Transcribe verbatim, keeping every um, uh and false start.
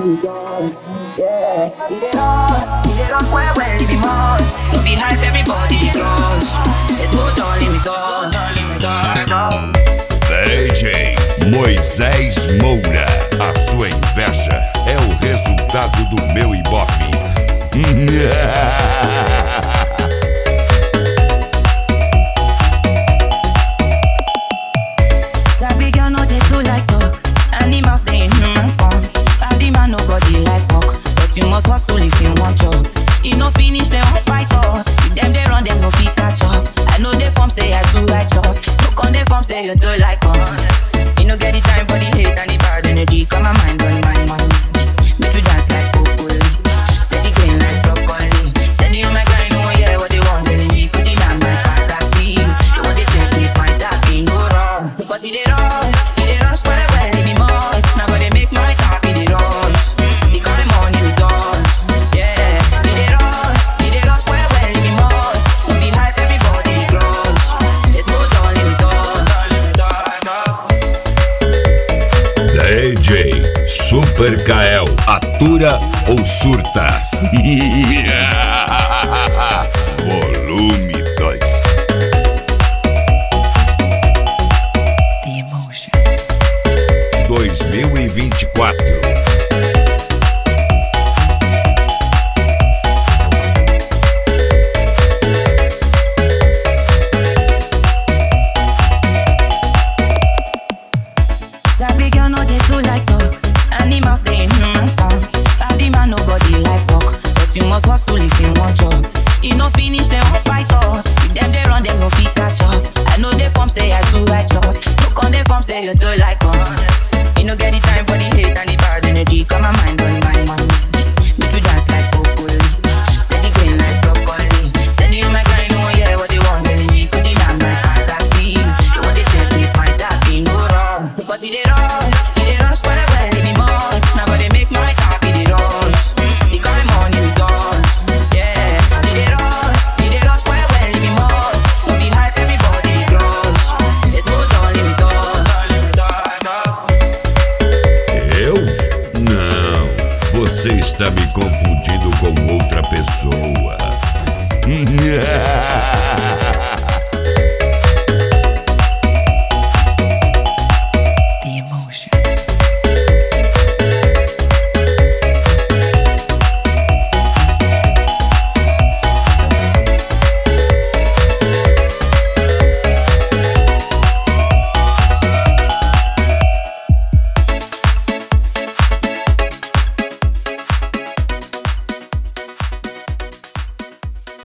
we done. Yeah, we get on, we get on where where we must. No be hype, everybody close. Let's go down, let me go, let me go. D J Moisés Moura, a sua inveja é o resultado do meu ibope. Sabi girl no dey too like talk. Animals dey in human form. Body man nobody like walk, but you must hustle if you want job. E no finish dem wan fight us. If dem dey run dem no fit catch up. I know dey form say I too righteous. No come dey form say you too like us. You no get the time for the hate and the bad energy. Come my mind on my money. Make you dance like broccoli. Steady green like broccoli. Steady on my grind, oh yeah, what they want. Then me put it on my fantasy. They want to check if my tapping go wrong. But it dey rush, it dey rush where where it be much. Now go dey make my copy dey rush. The kind money we dodge. Yeah, it dey rush, it dey rush where where it be much. No be hype, everybody crush. Let's go down, let me dodge. D J Super Kael, atura ou surta? Volume dois. The emotion. dois mil e vinte e quatro. Sabi girl no dey too like talk. Animals dey in human form. Body man nobody like walk, but you must hustle if you want job. E no finish dem wan fight us. If dem dey run dem no fit catch up. I know dey form say I too righteous. No come dey form say you too like us. You no get the time for the hate and the bad energy. Come my mind on my money. Make you dance like broccoli. Steady green like broccoli. Steady on my grind, oh yeah, what they want. Then me put it on my fantasy. They want to check if my tapping go wrong. But it dey rush, it dey rush where where it be much. Now go dey make my copy dey rush. The kind money we dodge. Yeah, it dey rush, it dey rush where where it be much. No be hype, everybody crush. Let's go down, let me dodge. Eu? Não, você está me confundindo com outra pessoa.